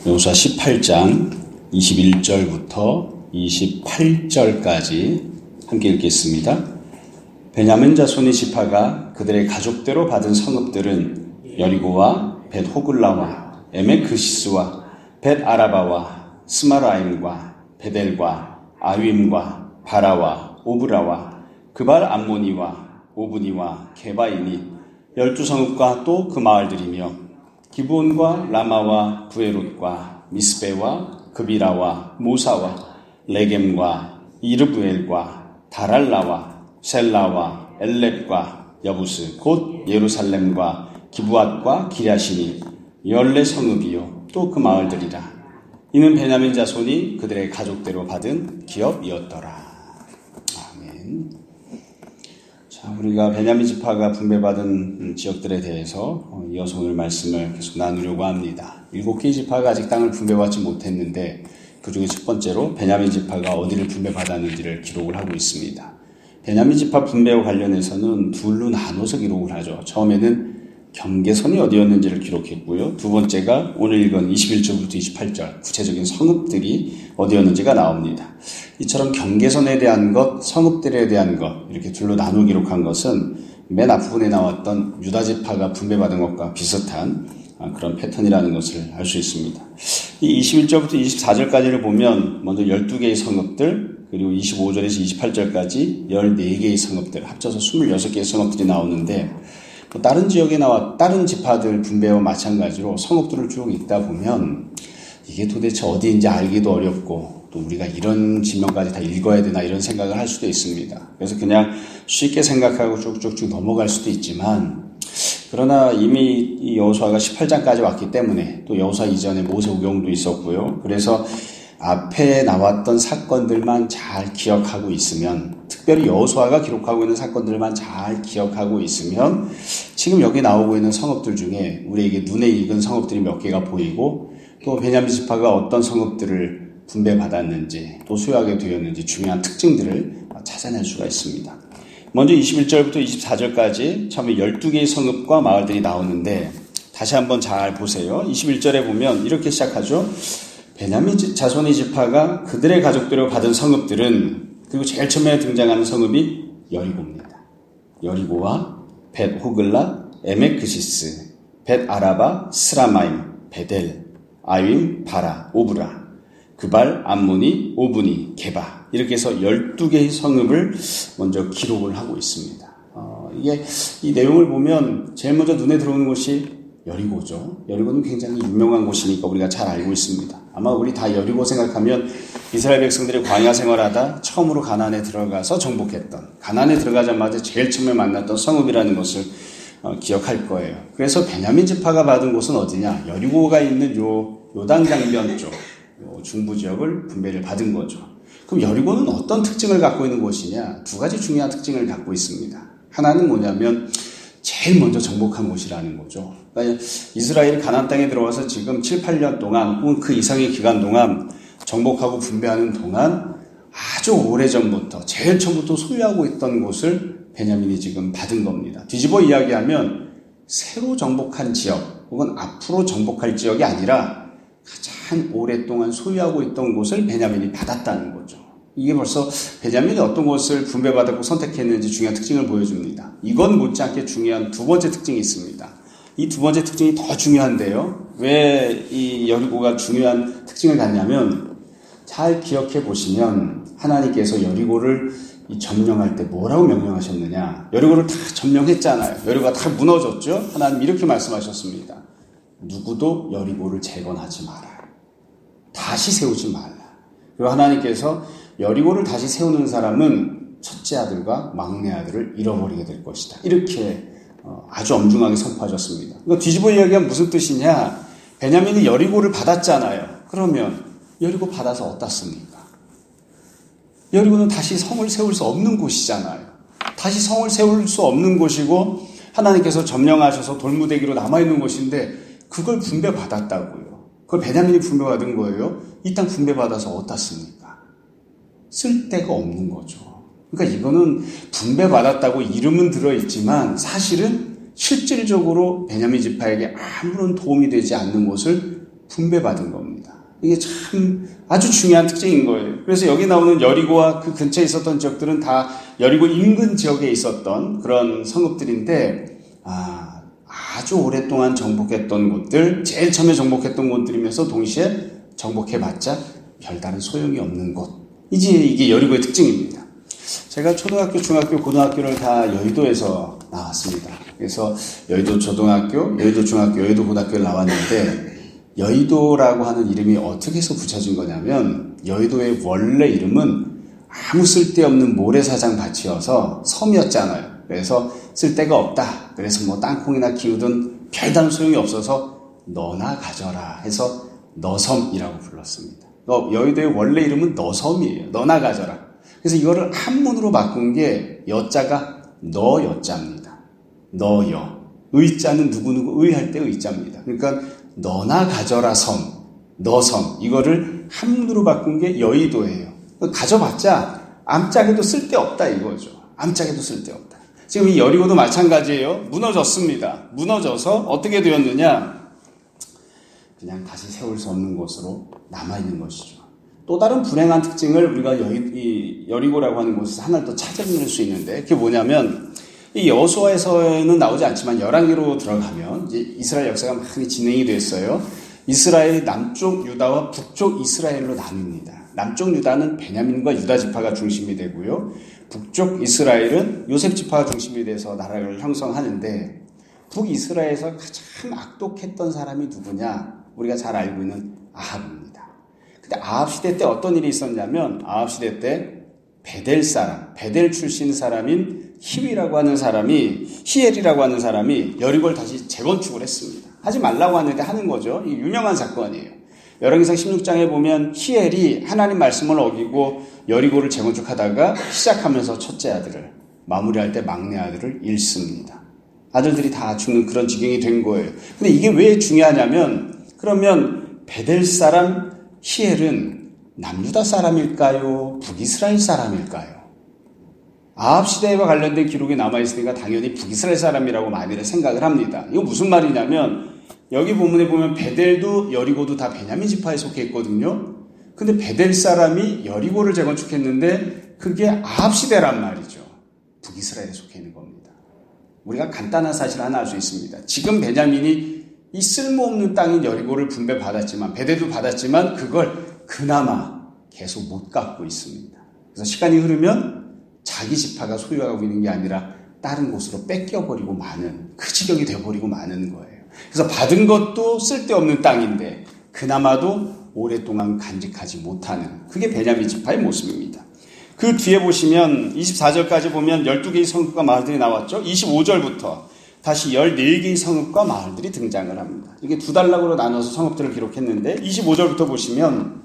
여호수아 18장 21절부터 28절까지 함께 읽겠습니다. 베냐민 자손의 지파가 그들의 가족대로 받은 성읍들은 여리고와 벳 호글라와 에메크시스와 벳 아라바와 스마라임과 베델과 아윈과 바라와 오브라와 그발 암모니와 오브니와 게바이니 12성읍과 또 그 마을들이며 기브온과 라마와 부에롯과 미스베와 그비라와 모사와 레겜과 이르브엘과 다랄라와 셀라와 엘렙과 여부스 곧 예루살렘과 기브앗과 기랴시니 14성읍이요 또 그 마을들이라. 이는 베냐민 자손이 그들의 가족대로 받은 기업이었더라. 아멘. 자, 우리가 베냐민 지파가 분배받은 지역들에 대해서 이어서 오늘 말씀을 계속 나누려고 합니다. 7개의 지파가 아직 땅을 분배받지 못했는데 그 중에 첫 번째로 베냐민 지파가 어디를 분배받았는지를 기록을 하고 있습니다. 베냐민 지파 분배와 관련해서는 둘로 나눠서 기록을 하죠. 처음에는 경계선이 어디였는지를 기록했고요. 두 번째가 오늘 읽은 21절부터 28절 구체적인 성읍들이 어디였는지가 나옵니다. 이처럼 경계선에 대한 것, 성읍들에 대한 것 이렇게 둘로 나누어 기록한 것은 맨 앞부분에 나왔던 유다 지파가 분배받은 것과 비슷한 그런 패턴이라는 것을 알 수 있습니다. 이 21절부터 24절까지를 보면 먼저 12개의 성읍들 그리고 25절에서 28절까지 14개의 성읍들 합쳐서 26개의 성읍들이 나오는데 다른 지역에 나와 다른 지파들 분배와 마찬가지로 성읍들을 쭉 읽다 보면 이게 도대체 어디인지 알기도 어렵고 또 우리가 이런 지명까지 다 읽어야 되나 이런 생각을 할 수도 있습니다. 그래서 그냥 쉽게 생각하고 쭉쭉쭉 넘어갈 수도 있지만 그러나 이미 이 여호수아가 18장까지 왔기 때문에 또 여호수아 이전에 모세오경도 있었고요. 그래서 앞에 나왔던 사건들만 잘 기억하고 있으면 특별히 여호수아가 기록하고 있는 사건들만 잘 기억하고 있으면 지금 여기 나오고 있는 성읍들 중에 우리에게 눈에 익은 성읍들이 몇 개가 보이고 또 베냐민 지파가 어떤 성읍들을 분배받았는지 또 소유하게 되었는지 중요한 특징들을 찾아낼 수가 있습니다. 먼저 21절부터 24절까지 처음에 12개의 성읍과 마을들이 나오는데 다시 한번 잘 보세요. 21절에 보면 이렇게 시작하죠. 베냐민 자손의 지파가 그들의 가족대로 받은 성읍들은 그리고 제일 처음에 등장하는 성읍이 여리고입니다. 여리고와 벳 호글라, 에메크시스, 벳 아라바, 스라마임, 베델, 아윈, 바라, 오브라, 그발, 암모니, 오브니, 게바 이렇게 해서 12개의 성읍을 먼저 기록을 하고 있습니다. 이 내용을 보면 제일 먼저 눈에 들어오는 곳이 여리고죠. 여리고는 굉장히 유명한 곳이니까 우리가 잘 알고 있습니다. 아마 우리 다 여리고 생각하면 이스라엘 백성들이 광야 생활하다 처음으로 가나안에 들어가서 정복했던 가나안에 들어가자마자 제일 처음에 만났던 성읍이라는 것을 기억할 거예요. 그래서 베냐민 지파가 받은 곳은 어디냐? 여리고가 있는 요단 강변 쪽 중부 지역을 분배를 받은 거죠. 그럼 여리고는 어떤 특징을 갖고 있는 곳이냐? 두 가지 중요한 특징을 갖고 있습니다. 하나는 뭐냐면 제일 먼저 정복한 곳이라는 거죠. 그러니까 이스라엘이 가나안 땅에 들어와서 지금 7, 8년 동안 혹은 그 이상의 기간 동안 정복하고 분배하는 동안 아주 오래전부터 제일 처음부터 소유하고 있던 곳을 베냐민이 지금 받은 겁니다. 뒤집어 이야기하면 새로 정복한 지역 혹은 앞으로 정복할 지역이 아니라 가장 오랫동안 소유하고 있던 곳을 베냐민이 받았다는 거죠. 이게 벌써 베냐민이 어떤 곳을 분배받았고 선택했는지 중요한 특징을 보여줍니다. 이건 못지않게 중요한 두 번째 특징이 있습니다. 이 두 번째 특징이 더 중요한데요. 왜 이 여리고가 중요한 특징을 갖냐면 잘 기억해 보시면 하나님께서 여리고를 점령할 때 뭐라고 명령하셨느냐. 여리고를 다 점령했잖아요. 여리고가 다 무너졌죠. 하나님 이렇게 말씀하셨습니다. 누구도 여리고를 재건하지 마라. 다시 세우지 말라. 그리고 하나님께서 여리고를 다시 세우는 사람은 첫째 아들과 막내 아들을 잃어버리게 될 것이다. 이렇게 아주 엄중하게 선포하셨습니다. 그러니까 뒤집어 이야기하면 무슨 뜻이냐? 베냐민이 여리고를 받았잖아요. 그러면 여리고 받아서 어떻습니까? 여리고는 다시 성을 세울 수 없는 곳이잖아요. 다시 성을 세울 수 없는 곳이고 하나님께서 점령하셔서 돌무대기로 남아있는 곳인데 그걸 분배받았다고요. 그걸 베냐민이 분배받은 거예요. 이 땅 분배받아서 어떻습니까? 쓸 데가 없는 거죠. 그러니까 이거는 분배받았다고 이름은 들어있지만 사실은 실질적으로 베냐민 지파에게 아무런 도움이 되지 않는 것을 분배받은 겁니다. 이게 참 아주 중요한 특징인 거예요. 그래서 여기 나오는 여리고와 그 근처에 있었던 지역들은 다 여리고 인근 지역에 있었던 그런 성읍들인데 아주 오랫동안 정복했던 곳들, 제일 처음에 정복했던 곳들이면서 동시에 정복해봤자 별다른 소용이 없는 곳. 이게 여리고의 특징입니다. 제가 초등학교, 중학교, 고등학교를 다 여의도에서 나왔습니다. 그래서 여의도 초등학교, 여의도 중학교, 여의도 고등학교를 나왔는데 여의도라고 하는 이름이 어떻게 해서 붙여진 거냐면 여의도의 원래 이름은 아무 쓸데없는 모래사장 밭이어서 섬이었잖아요. 그래서 쓸데가 없다. 그래서 뭐 땅콩이나 키우든 별다른 소용이 없어서 너나 가져라 해서 너섬이라고 불렀습니다. 여의도의 원래 이름은 너섬이에요. 너나 가져라. 그래서 이거를 한문으로 바꾼 게 여자가 너여자입니다. 너여. 의자는 누구누구 의할 때 의자입니다. 그러니까 너나 가져라 섬, 너섬. 이거를 한문으로 바꾼 게 여의도예요. 가져봤자 암짝에도 쓸데없다 이거죠. 암짝에도 쓸데없다. 지금 이 여리고도 마찬가지예요. 무너졌습니다. 무너져서 어떻게 되었느냐? 그냥 다시 세울 수 없는 곳으로 남아있는 것이죠. 또 다른 불행한 특징을 우리가 여리고라고 하는 곳에서 하나를 또 찾아낼 수 있는데 그게 뭐냐면 이 여호수아에서는 나오지 않지만 열왕기로 들어가면 이제 이스라엘 역사가 많이 진행이 됐어요. 이스라엘이 남쪽 유다와 북쪽 이스라엘로 나뉩니다. 남쪽 유다는 베냐민과 유다 지파가 중심이 되고요. 북쪽 이스라엘은 요셉 지파가 중심이 돼서 나라를 형성하는데 북이스라엘에서 가장 악독했던 사람이 누구냐? 우리가 잘 알고 있는 아합입니다. 근데 아합 시대 때 어떤 일이 있었냐면 아합 시대 때 베델 출신 사람인 히위라고 하는 사람이 히엘이라고 하는 사람이 여리고를 다시 재건축을 했습니다. 하지 말라고 하는데 하는 거죠. 이 유명한 사건이에요. 열왕기상 16장에 보면 히엘이 하나님 말씀을 어기고 여리고를 재건축하다가 시작하면서 첫째 아들을 마무리할 때 막내 아들을 잃습니다. 아들들이 다 죽는 그런 지경이 된 거예요. 근데 이게 왜 중요하냐면 그러면 베델 사람 히엘은 남유다 사람일까요? 북이스라엘 사람일까요? 아합 시대와 관련된 기록이 남아있으니까 당연히 북이스라엘 사람이라고 많이들 생각을 합니다. 이거 무슨 말이냐면 여기 본문에 보면 베델도 여리고도 다 베냐민 지파에 속해 있거든요. 근데 베델 사람이 여리고를 재건축했는데 그게 아합 시대란 말이죠. 북이스라엘에 속해 있는 겁니다. 우리가 간단한 사실 하나 알 수 있습니다. 지금 베냐민이 이 쓸모없는 땅인 여리고를 분배받았지만 베델도 받았지만 그걸 그나마 계속 못 갖고 있습니다. 그래서 시간이 흐르면 자기 지파가 소유하고 있는 게 아니라 다른 곳으로 뺏겨버리고 마는 그 지경이 돼버리고 마는 거예요. 그래서 받은 것도 쓸데없는 땅인데 그나마도 오랫동안 간직하지 못하는 그게 베냐민 지파의 모습입니다. 그 뒤에 보시면 24절까지 보면 12개의 성읍과 마을들이 나왔죠. 25절부터 다시 14개의 성읍과 마을들이 등장을 합니다. 이게 두 단락으로 나눠서 성읍들을 기록했는데 25절부터 보시면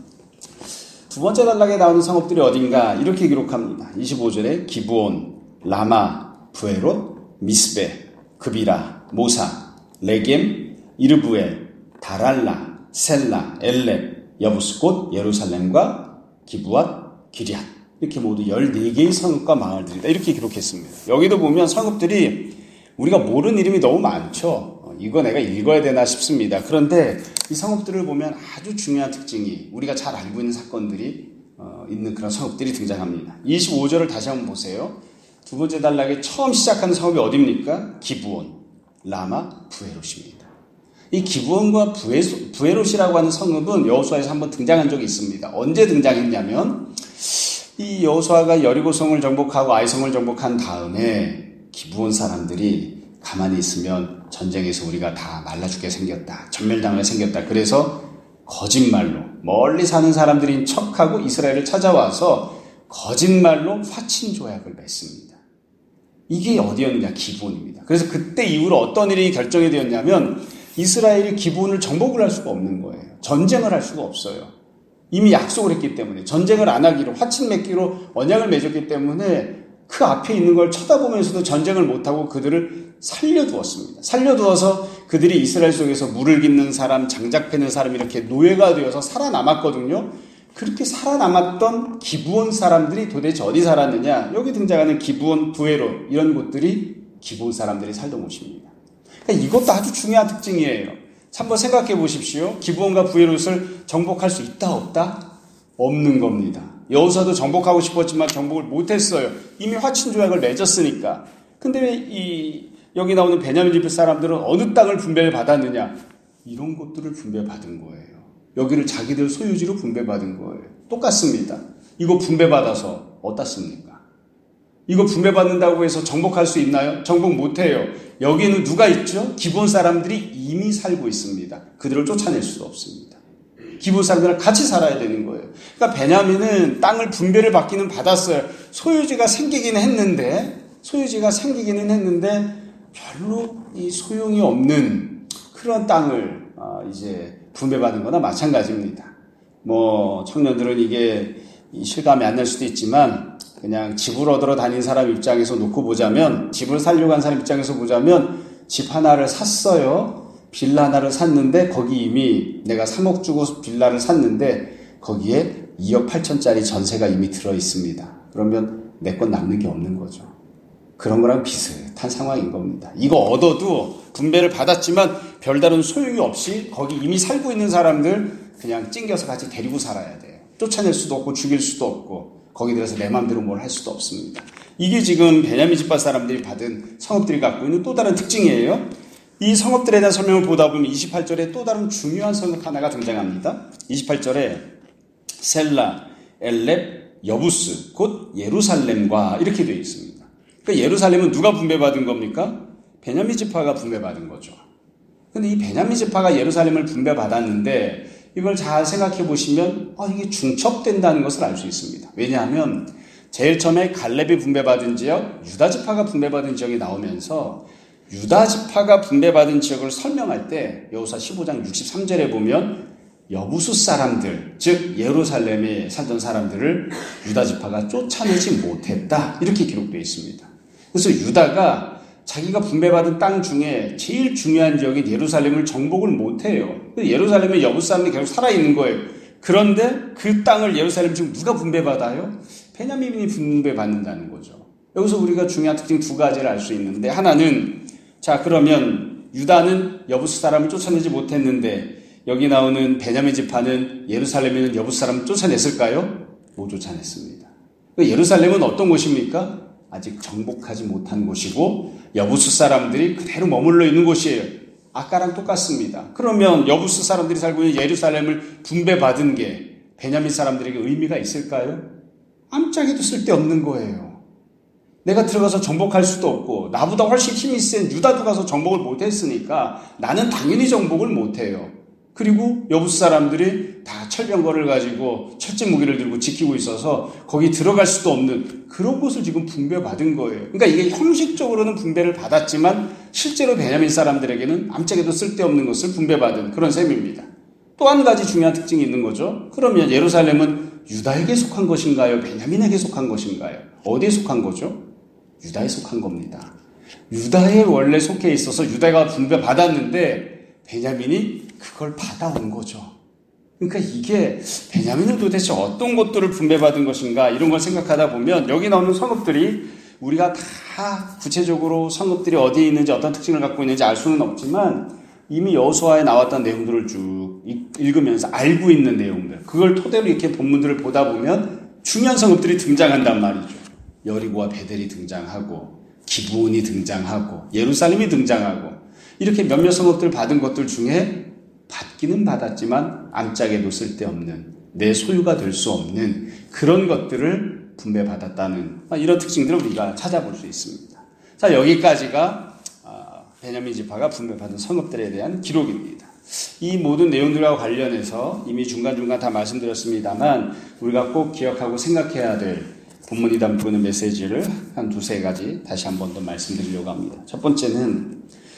두 번째 단락에 나오는 성읍들이 어딘가 이렇게 기록합니다. 25절에 기브온, 라마, 부에롯, 미스베, 그비라, 모사, 레겜, 이르부엘, 다랄라, 셀라, 엘렙, 여부스곳, 예루살렘과 기브앗, 기리앗 이렇게 모두 14개의 성읍과 마을들이다. 이렇게 기록했습니다. 여기도 보면 성읍들이 우리가 모르는 이름이 너무 많죠. 이거 내가 읽어야 되나 싶습니다. 그런데 이 성읍들을 보면 아주 중요한 특징이 우리가 잘 알고 있는 사건들이 있는 그런 성읍들이 등장합니다. 25절을 다시 한번 보세요. 두 번째 단락에 처음 시작하는 성읍이 어디입니까? 기브온, 라마, 부에롯입니다. 이 기브온과 부에롯이라고 하는 성읍은 여호수아에서 한번 등장한 적이 있습니다. 언제 등장했냐면 이 여호수아가 여리고성을 정복하고 아이성을 정복한 다음에 기브온 사람들이 가만히 있으면 전쟁에서 우리가 다 말라 죽게 생겼다. 전멸당하게 생겼다. 그래서 거짓말로 멀리 사는 사람들인 척하고 이스라엘을 찾아와서 거짓말로 화친 조약을 맺습니다. 이게 어디였느냐? 기브온입니다. 그래서 그때 이후로 어떤 일이 결정이 되었냐면 이스라엘이 기브온을 정복을 할 수가 없는 거예요. 전쟁을 할 수가 없어요. 이미 약속을 했기 때문에 전쟁을 안 하기로 화친 맺기로 언약을 맺었기 때문에 그 앞에 있는 걸 쳐다보면서도 전쟁을 못하고 그들을 살려두었습니다. 살려두어서 그들이 이스라엘 속에서 물을 깃는 사람, 장작 패는 사람 이렇게 노예가 되어서 살아남았거든요. 그렇게 살아남았던 기브온 사람들이 도대체 어디 살았느냐? 여기 등장하는 기브온, 부에롯 이런 곳들이 기브온 사람들이 살던 곳입니다. 그러니까 이것도 아주 중요한 특징이에요. 한번 생각해 보십시오. 기브온과 브에롯을 정복할 수 있다 없다? 없는 겁니다. 여호수아도 정복하고 싶었지만 정복을 못했어요. 이미 화친 조약을 맺었으니까. 근데 왜 여기 나오는 베냐민 지파 사람들은 어느 땅을 분배를 받았느냐? 이런 것들을 분배받은 거예요. 여기를 자기들 소유지로 분배받은 거예요. 똑같습니다. 이거 분배받아서 어떻습니까? 이거 분배받는다고 해서 정복할 수 있나요? 정복 못해요. 여기에는 누가 있죠? 기브온 사람들이 이미 살고 있습니다. 그들을 쫓아낼 수도 없습니다. 기브온 사람들은 같이 살아야 되는 거예요. 그러니까 베냐민은 땅을 분배를 받기는 받았어요. 소유지가 생기기는 했는데 별로 이 소용이 없는 그런 땅을 이제 분배받은 거나 마찬가지입니다. 청년들은 이게 실감이 안 날 수도 있지만 그냥 집을 얻으러 다닌 사람 입장에서 놓고 보자면, 집을 살려고 한 사람 입장에서 보자면 집 하나를 샀어요. 빌라 하나를 샀는데 거기 이미 내가 3억 주고 빌라를 샀는데 거기에 2억 8천짜리 전세가 이미 들어 있습니다. 그러면 내 건 남는 게 없는 거죠. 그런 거랑 비슷한 상황인 겁니다. 이거 얻어도 분배를 받았지만 별다른 소용이 없이 거기 이미 살고 있는 사람들 그냥 찡겨서 같이 데리고 살아야 돼요. 쫓아낼 수도 없고 죽일 수도 없고 거기 들어서 내 마음대로 뭘 할 수도 없습니다. 이게 지금 베냐민 지파 사람들이 받은 성읍들이 갖고 있는 또 다른 특징이에요. 이 성읍들에 대한 설명을 보다 보면 28절에 또 다른 중요한 성읍 하나가 등장합니다. 28절에 셀라, 엘렙, 여부스, 곧 예루살렘과 이렇게 되어 있습니다. 그러니까 예루살렘은 누가 분배받은 겁니까? 베냐민 지파가 분배받은 거죠. 근데 이 베냐민 지파가 예루살렘을 분배받았는데 이걸 잘 생각해 보시면 이게 중첩된다는 것을 알 수 있습니다. 왜냐하면 제일 처음에 갈렙이 분배받은 지역, 유다 지파가 분배받은 지역이 나오면서 유다 지파가 분배받은 지역을 설명할 때 여호수아 15장 63절에 보면 여부수 사람들, 즉 예루살렘에 살던 사람들을 유다 지파가 쫓아내지 못했다 이렇게 기록되어 있습니다. 그래서 유다가 자기가 분배받은 땅 중에 제일 중요한 지역인 예루살렘을 정복을 못해요. 예루살렘에 여부 사람들이 계속 살아있는 거예요. 그런데 그 땅을 예루살렘 지금 누가 분배받아요? 베냐민이 분배받는다는 거죠. 여기서 우리가 중요한 특징 두 가지를 알 수 있는데, 하나는 그러면 유다는 여부스 사람을 쫓아내지 못했는데 여기 나오는 베냐민 지파는 예루살렘에 있는 여부스 사람을 쫓아냈을까요? 못 쫓아냈습니다. 예루살렘은 어떤 곳입니까? 아직 정복하지 못한 곳이고 여부스 사람들이 그대로 머물러 있는 곳이에요. 아까랑 똑같습니다. 그러면 여부스 사람들이 살고 있는 예루살렘을 분배받은 게 베냐민 사람들에게 의미가 있을까요? 아무짝에도 쓸데없는 거예요. 내가 들어가서 정복할 수도 없고 나보다 훨씬 힘이 센 유다도 가서 정복을 못했으니까 나는 당연히 정복을 못해요. 그리고 여부스 사람들이 다 철병거를 가지고 철제 무기를 들고 지키고 있어서 거기 들어갈 수도 없는 그런 곳을 지금 분배받은 거예요. 그러니까 이게 형식적으로는 분배를 받았지만 실제로 베냐민 사람들에게는 아무짝에도 쓸데없는 것을 분배받은 그런 셈입니다. 또 한 가지 중요한 특징이 있는 거죠. 그러면 예루살렘은 유다에게 속한 것인가요? 베냐민에게 속한 것인가요? 어디에 속한 거죠? 유다에 속한 겁니다. 유다에 원래 속해 있어서 유다가 분배받았는데 베냐민이 그걸 받아온 거죠. 그러니까 이게 베냐민은 도대체 어떤 것들을 분배받은 것인가 이런 걸 생각하다 보면 여기 나오는 성읍들이 우리가 다 구체적으로 성읍들이 어디에 있는지 어떤 특징을 갖고 있는지 알 수는 없지만 이미 여호수아에 나왔던 내용들을 쭉 읽으면서 알고 있는 내용들 그걸 토대로 이렇게 본문들을 보다 보면 중요한 성읍들이 등장한단 말이죠. 여리고와 베델이 등장하고 기브온이 등장하고 예루살렘이 등장하고 이렇게 몇몇 성읍들 받은 것들 중에 받기는 받았지만 암짝에도 쓸데없는 내 소유가 될 수 없는 그런 것들을 분배받았다는 이런 특징들을 우리가 찾아볼 수 있습니다. 자, 여기까지가 베냐민 지파가 분배받은 성읍들에 대한 기록입니다. 이 모든 내용들과 관련해서 이미 중간중간 다 말씀드렸습니다만 우리가 꼭 기억하고 생각해야 될 본문이 담고 있는 메시지를 한 두세 가지 다시 한 번 더 말씀드리려고 합니다. 첫 번째는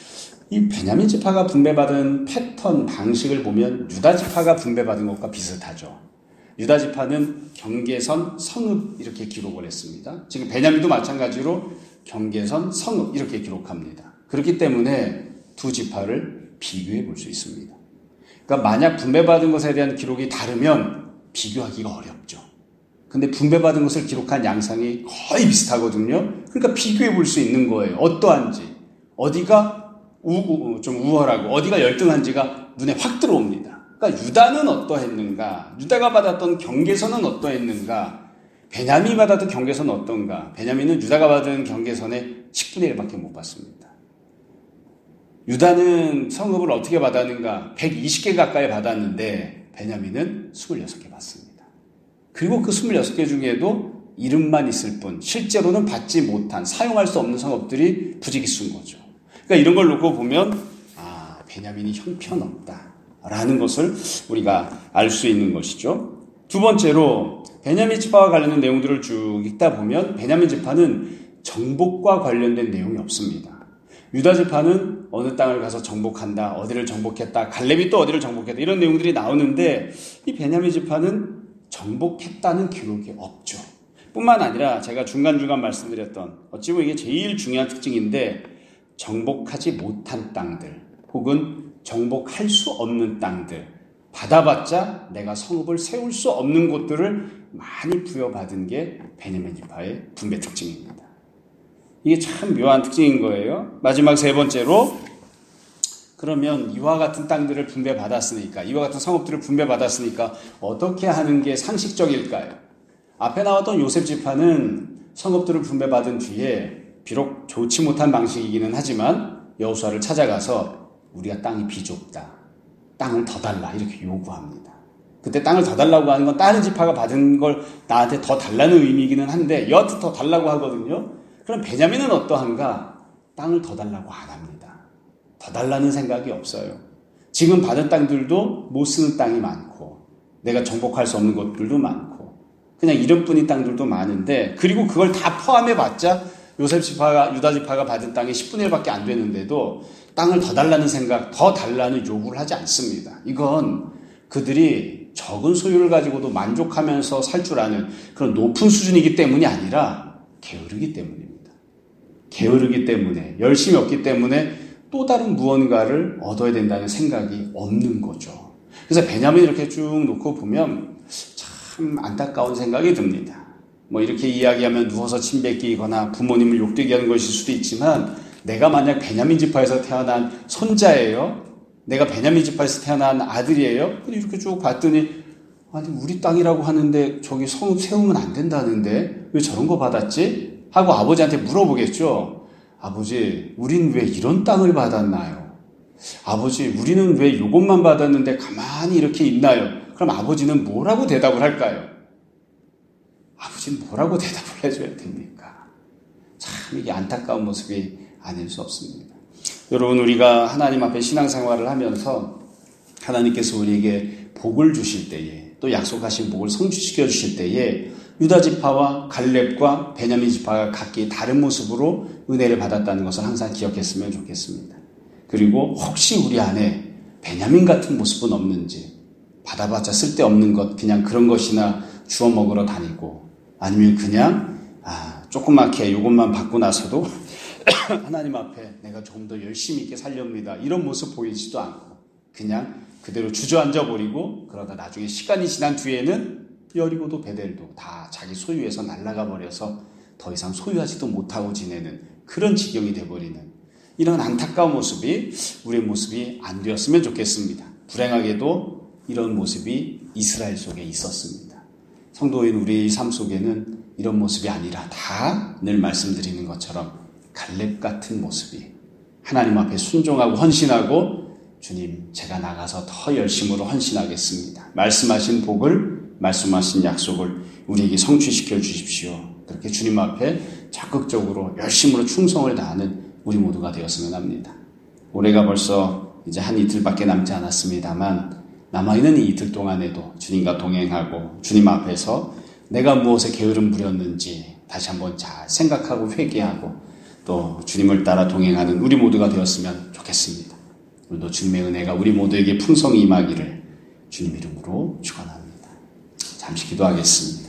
이 베냐민 지파가 분배받은 패턴 방식을 보면 유다 지파가 분배받은 것과 비슷하죠. 유다 지파는 경계선, 성읍 이렇게 기록을 했습니다. 지금 베냐민도 마찬가지로 경계선, 성읍 이렇게 기록합니다. 그렇기 때문에 두 지파를 비교해 볼 수 있습니다. 그러니까 만약 분배받은 것에 대한 기록이 다르면 비교하기가 어렵죠. 근데 분배받은 것을 기록한 양상이 거의 비슷하거든요. 그러니까 비교해 볼 수 있는 거예요. 어떠한지, 어디가 좀 우월하고 어디가 열등한지가 눈에 확 들어옵니다. 그러니까 유다는 어떠했는가? 유다가 받았던 경계선은 어떠했는가? 베냐민이 받았던 경계선은 어떤가? 베냐민은 유다가 받은 경계선의 10분의 1밖에 못 받습니다. 유다는 성읍을 어떻게 받았는가? 120개 가까이 받았는데 베냐민은 26개 받습니다. 그리고 그 26개 중에도 이름만 있을 뿐 실제로는 받지 못한 사용할 수 없는 성읍들이 부지기수인 거죠. 그러니까 이런 걸 놓고 보면 베냐민이 형편없다라는 것을 우리가 알 수 있는 것이죠. 두 번째로 베냐민 지파와 관련된 내용들을 쭉 읽다 보면 베냐민 지파는 정복과 관련된 내용이 없습니다. 유다 지파는 어느 땅을 가서 정복한다, 어디를 정복했다, 갈렙이 또 어디를 정복했다 이런 내용들이 나오는데 이 베냐민 지파는 정복했다는 기록이 없죠. 뿐만 아니라 제가 중간중간 말씀드렸던 어찌 보면 이게 제일 중요한 특징인데 정복하지 못한 땅들 혹은 정복할 수 없는 땅들 받아봤자 내가 성읍을 세울 수 없는 곳들을 많이 부여받은 게 베냐민 지파의 분배 특징입니다. 이게 참 묘한 특징인 거예요. 마지막 세 번째로 그러면 이와 같은 땅들을 분배받았으니까 이와 같은 성읍들을 분배받았으니까 어떻게 하는 게 상식적일까요? 앞에 나왔던 요셉 지파는 성읍들을 분배받은 뒤에 비록 좋지 못한 방식이기는 하지만 여호수아를 찾아가서 우리가 땅이 비좁다. 땅을 더 달라. 이렇게 요구합니다. 그때 땅을 더 달라고 하는 건 다른 지파가 받은 걸 나한테 더 달라는 의미이기는 한데 여하튼 더 달라고 하거든요. 그럼 베냐민은 어떠한가? 땅을 더 달라고 안 합니다. 더 달라는 생각이 없어요. 지금 받은 땅들도 못 쓰는 땅이 많고 내가 정복할 수 없는 곳들도 많고 그냥 이름뿐인 땅들도 많은데 그리고 그걸 다 포함해봤자 요셉 지파가 유다 지파가 받은 땅이 10분의 1밖에 안 되는데도 땅을 더 달라는 생각, 더 달라는 요구를 하지 않습니다. 이건 그들이 적은 소유를 가지고도 만족하면서 살 줄 아는 그런 높은 수준이기 때문이 아니라 게으르기 때문입니다. 게으르기 때문에 열심히 없기 때문에 또 다른 무언가를 얻어야 된다는 생각이 없는 거죠. 그래서 베냐민 이렇게 쭉 놓고 보면 참 안타까운 생각이 듭니다. 뭐 이렇게 이야기하면 누워서 침 뱉기거나 부모님을 욕되게 하는 것일 수도 있지만 내가 만약 베냐민 지파에서 태어난 손자예요. 내가 베냐민 지파에서 태어난 아들이에요. 근데 이렇게 쭉 봤더니 아니 우리 땅이라고 하는데 저기 성읍 세우면 안 된다는데 왜 저런 거 받았지? 하고 아버지한테 물어보겠죠. 아버지, 우린 왜 이런 땅을 받았나요? 아버지, 우리는 왜 이것만 받았는데 가만히 이렇게 있나요? 그럼 아버지는 뭐라고 대답을 할까요? 아버지는 뭐라고 대답을 해줘야 됩니까? 참 이게 안타까운 모습이 아닐 수 없습니다. 여러분, 우리가 하나님 앞에 신앙생활을 하면서 하나님께서 우리에게 복을 주실 때에 또 약속하신 복을 성취시켜 주실 때에 유다 지파와 갈렙과 베냐민 지파가 각기 다른 모습으로 은혜를 받았다는 것을 항상 기억했으면 좋겠습니다. 그리고 혹시 우리 안에 베냐민 같은 모습은 없는지 받아봤자 쓸데없는 것 그냥 그런 것이나 주워 먹으러 다니고 아니면 그냥 조그맣게 이것만 받고 나서도 하나님 앞에 내가 조금 더 열심히 있게 살렵니다. 이런 모습 보이지도 않고 그냥 그대로 주저앉아 버리고 그러다 나중에 시간이 지난 뒤에는 여리고도 베델도 다 자기 소유에서 날아가 버려서 더 이상 소유하지도 못하고 지내는 그런 지경이 돼버리는 이런 안타까운 모습이 우리의 모습이 안 되었으면 좋겠습니다. 불행하게도 이런 모습이 이스라엘 속에 있었습니다. 성도인 우리 삶 속에는 이런 모습이 아니라 다 늘 말씀드리는 것처럼 갈렙 같은 모습이 하나님 앞에 순종하고 헌신하고 주님 제가 나가서 더 열심으로 헌신하겠습니다. 말씀하신 복을 말씀하신 약속을 우리에게 성취시켜 주십시오. 그렇게 주님 앞에 적극적으로 열심으로 충성을 다하는 우리 모두가 되었으면 합니다. 올해가 벌써 이제 한 이틀밖에 남지 않았습니다만 남아있는 이 이틀 동안에도 주님과 동행하고 주님 앞에서 내가 무엇에 게으름 부렸는지 다시 한번 잘 생각하고 회개하고 또 주님을 따라 동행하는 우리 모두가 되었으면 좋겠습니다. 오늘도 주님의 은혜가 우리 모두에게 풍성히 임하기를 주님 이름으로 축원합니다. 잠시 기도하겠습니다.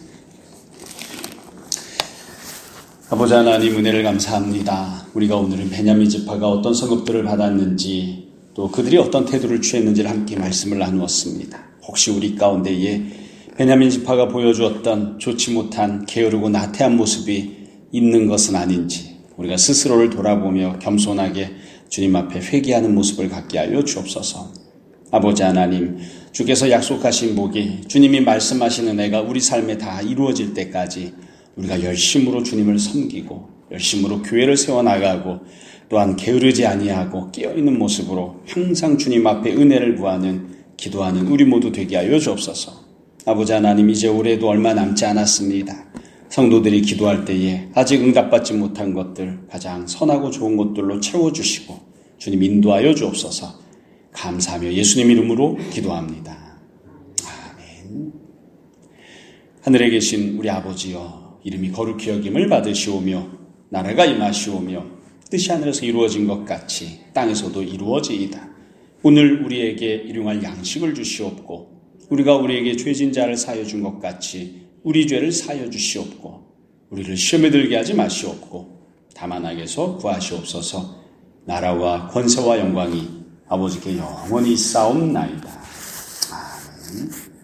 아버지 하나님 은혜를 감사합니다. 우리가 오늘은 베냐민 지파가 어떤 성읍들을 받았는지 또 그들이 어떤 태도를 취했는지를 함께 말씀을 나누었습니다. 혹시 우리 가운데에 베냐민 지파가 보여주었던 좋지 못한 게으르고 나태한 모습이 있는 것은 아닌지 우리가 스스로를 돌아보며 겸손하게 주님 앞에 회개하는 모습을 갖게 하여 주옵소서. 아버지 하나님, 주께서 약속하신 복이, 주님이 말씀하시는 애가 우리 삶에 다 이루어질 때까지 우리가 열심으로 주님을 섬기고 열심으로 교회를 세워나가고 또한 게으르지 아니하고 깨어있는 모습으로 항상 주님 앞에 은혜를 구하는 기도하는 우리 모두 되게 하여 주옵소서. 아버지 하나님, 이제 올해도 얼마 남지 않았습니다. 성도들이 기도할 때에 아직 응답받지 못한 것들, 가장 선하고 좋은 것들로 채워주시고 주님 인도하여 주옵소서. 감사하며 예수님 이름으로 기도합니다. 아멘. 하늘에 계신 우리 아버지여, 이름이 거룩히 여김을 받으시오며 나라가 임하시오며 뜻이 하늘에서 이루어진 것 같이 땅에서도 이루어지이다. 오늘 우리에게 일용할 양식을 주시옵고 우리가 우리에게 죄진 자를 사하여 준 것 같이 우리 죄를 사하여 주시옵고 우리를 시험에 들게 하지 마시옵고 다만 악에서 구하시옵소서. 나라와 권세와 영광이 아버지께 영원히 있사옵나이다. 아멘.